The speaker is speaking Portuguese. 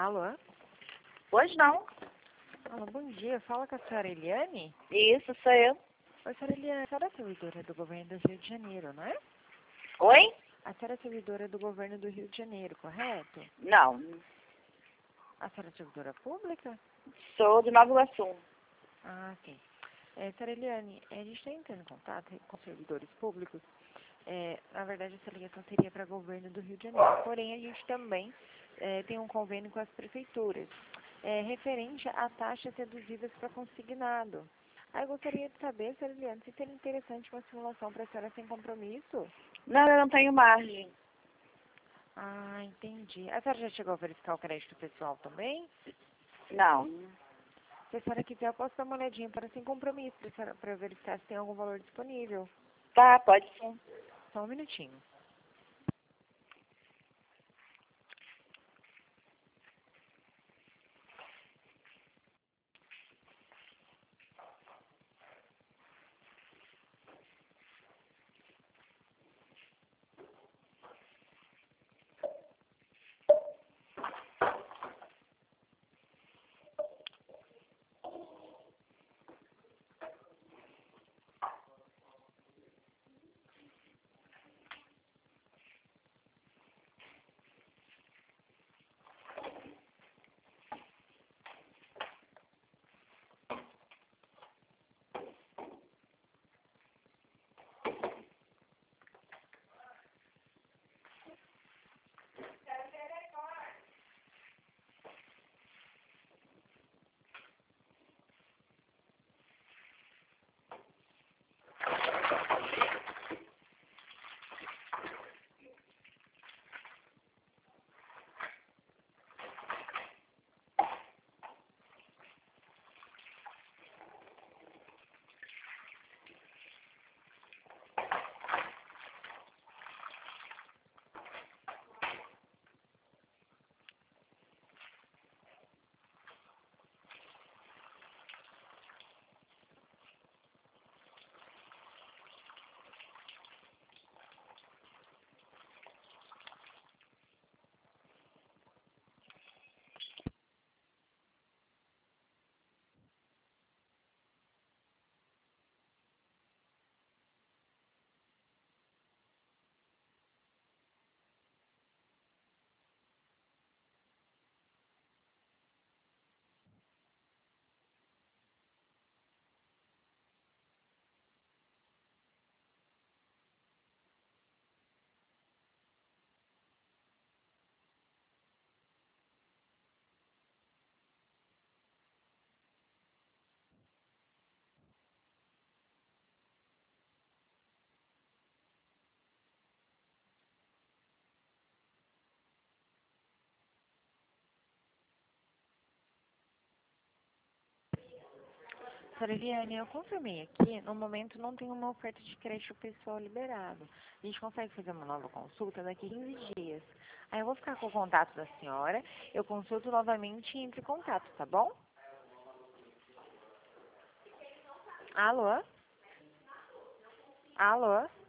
Alô? Pois não. Alô, bom dia. Fala com a senhora Eliane? Isso, sou eu. Oi, senhora Eliane. A senhora é servidora do governo do Rio de Janeiro, não é? Oi? A senhora é servidora do governo do Rio de Janeiro, correto? Não. A senhora é servidora pública? Sou de Nova Iguaçu. Ah, sim. Senhora Eliane, a gente está entrando em contato com servidores públicos. Na verdade, essa ligação seria para o governo do Rio de Janeiro. Porém, a gente também tem um convênio com as prefeituras, referente a taxas reduzidas para consignado. Aí eu gostaria de saber, senhora Eliane, se seria interessante uma simulação para a senhora sem compromisso? Não, eu não tenho margem. Ah, entendi. A senhora já chegou a verificar o crédito pessoal também? Não. Se a senhora quiser, eu posso dar uma olhadinha para sem compromisso, para verificar se tem algum valor disponível. Tá, pode sim. Só um minutinho. Senhora Eliane, eu confirmei aqui, no momento não tem uma oferta de crédito pessoal liberado. A gente consegue fazer uma nova consulta daqui a 15 dias. Aí eu vou ficar com o contato da senhora, eu consulto novamente e entro em contato, tá bom? Alô? Alô?